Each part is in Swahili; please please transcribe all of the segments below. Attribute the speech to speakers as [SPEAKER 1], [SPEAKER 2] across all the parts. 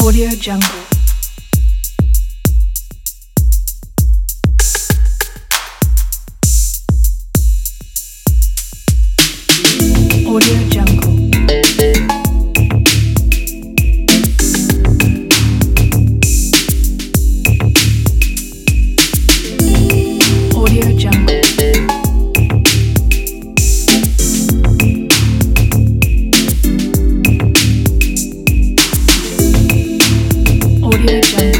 [SPEAKER 1] Audio Jungle. Audio Jungle. Audio Jungle. Audio Jungle.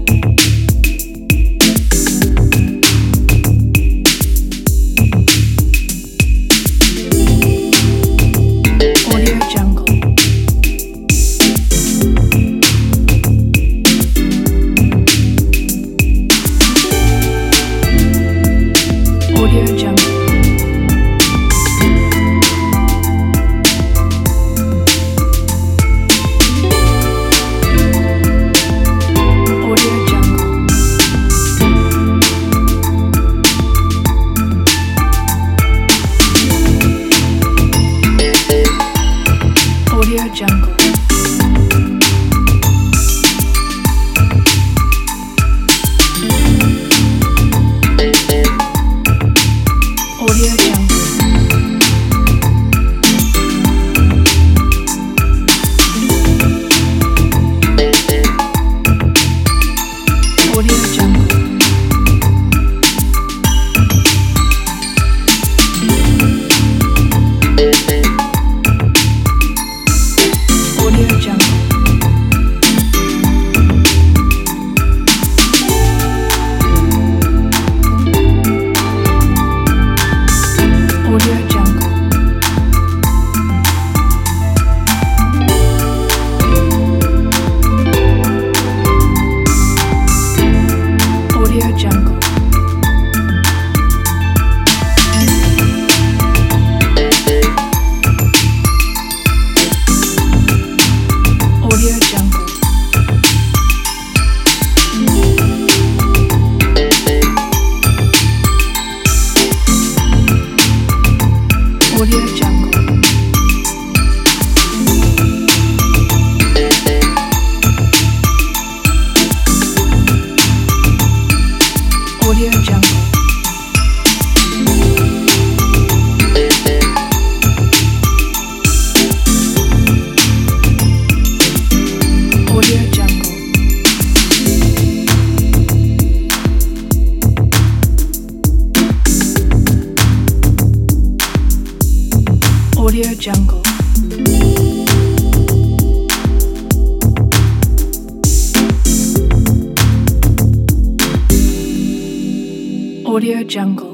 [SPEAKER 1] Audio Jungle. Audio Jungle. Audio Jungle. Audio Jungle. Audio Jungle. Audio Jungle. Audio Jungle. Audio Jungle. Audio Jungle. Audio Jungle. Audio Jungle. Audio Jungle. Audio Jungle. Audio Jungle. Audio Jungle.